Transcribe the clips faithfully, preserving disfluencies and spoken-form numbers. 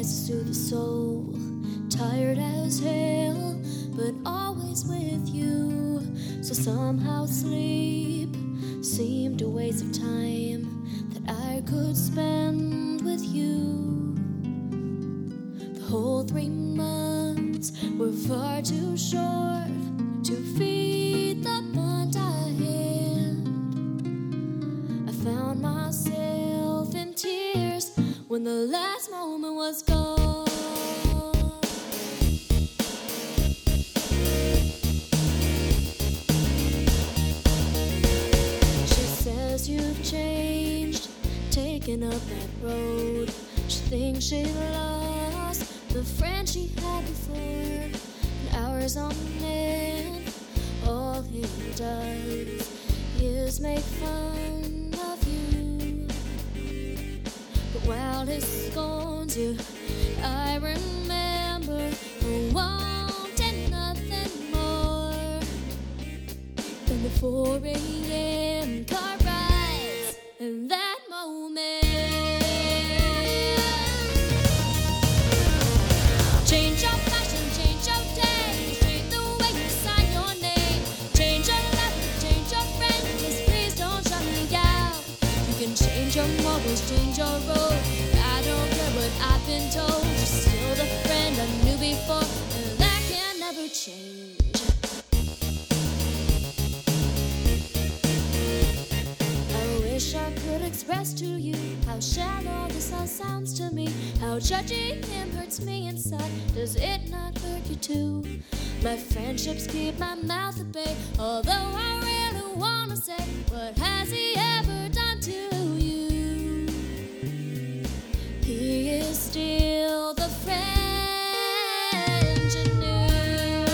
rises to the soul, tired as hell, but always with you. So somehow sleep seemed a waste of time that I could spend with you. The whole three months were far too short to feed the bond I had. I found myself in tears when the last moment was gone. She says you've changed, taken up that road. She thinks she lost the friend she had before. And hours on end, all he does is make fun of you. But while he scorns you, I remember wanting nothing more than the four a.m. car rides in that moment. Change your fashion, change your taste, change the way you sign your name, change your life, change your friends, just please don't shut me out. You can change your morals, change your road, I don't care what I've been told. You're still the friend I knew before, and that can never change. I wish I could express to you how shallow this all sounds to me, how judging him hurts me inside. Does it not hurt you too? My friendships keep my mouth at bay, although I really wanna say, what has he ever done to you? He is still the friend you knew.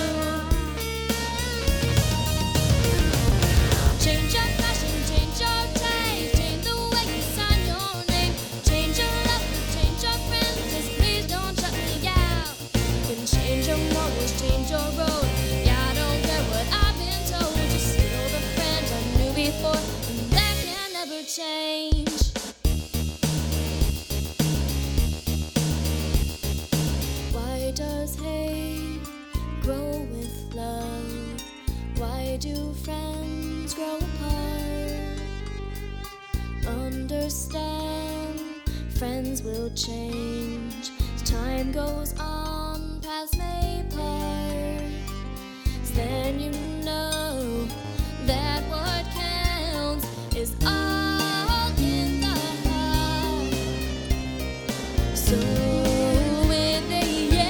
Change your fashion, change your taste, change the way you sign your name, change your love, change your friends, just please don't shut me out. You can change your morals, change your road, yeah, I don't care what I've been told. You're still the friend I knew before, and that can never change. Why does hate grow with love? Why do friends grow apart? Understand, friends will change as time goes on, paths may part. Then you know that what counts is all in the heart. So in the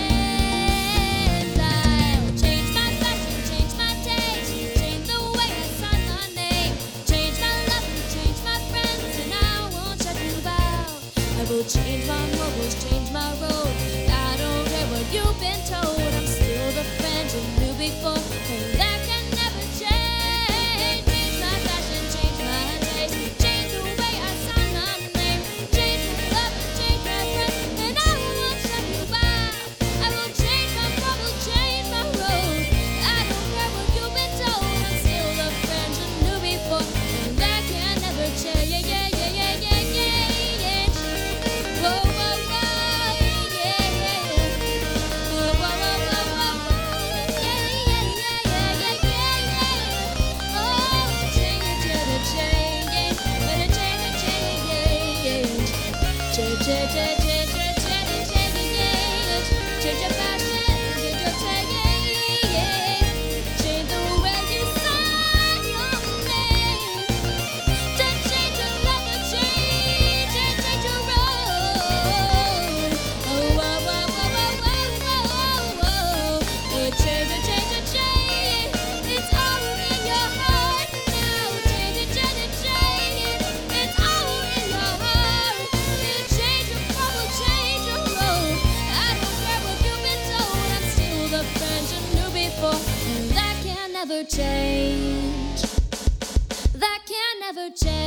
end, I'll change my fashion, change my taste, change the way I sign my name, change my love, change my friends, and I won't shut you out. I will change my morals, change my road, I don't care what you've been told. I'm still the friend you knew before, and that can never change. Change my fashion, change my taste, change the way I sign my name, change my love, change my friends, and I won't shut you out. I will change my morals, change my road, I don't care what you've been told. I'm still the friend you knew before, and that can never change. Yeah, yeah, yeah, yeah, yeah, yeah, yeah. Whoa, whoa, whoa, yeah, yeah, yeah. Whoa, whoa, whoa, whoa, whoa, whoa, yeah, yeah, yeah, yeah, yeah, yeah. Oh, change it, change it, change it, but it change it, change it, change, change, change, change, change, change, change, change, change your fashion, change your taste, change the way you sign your name, change, change your love, change, change, change your road. Oh, whoa, whoa, whoa, whoa, whoa, whoa, whoa. Change it, change it, change. It's all in your heart now. Change it, change it, change. It's all in your heart. You change your problem, change your road. I don't care what you've been told. I'm still the friend you knew before, and that can never change. That can never change.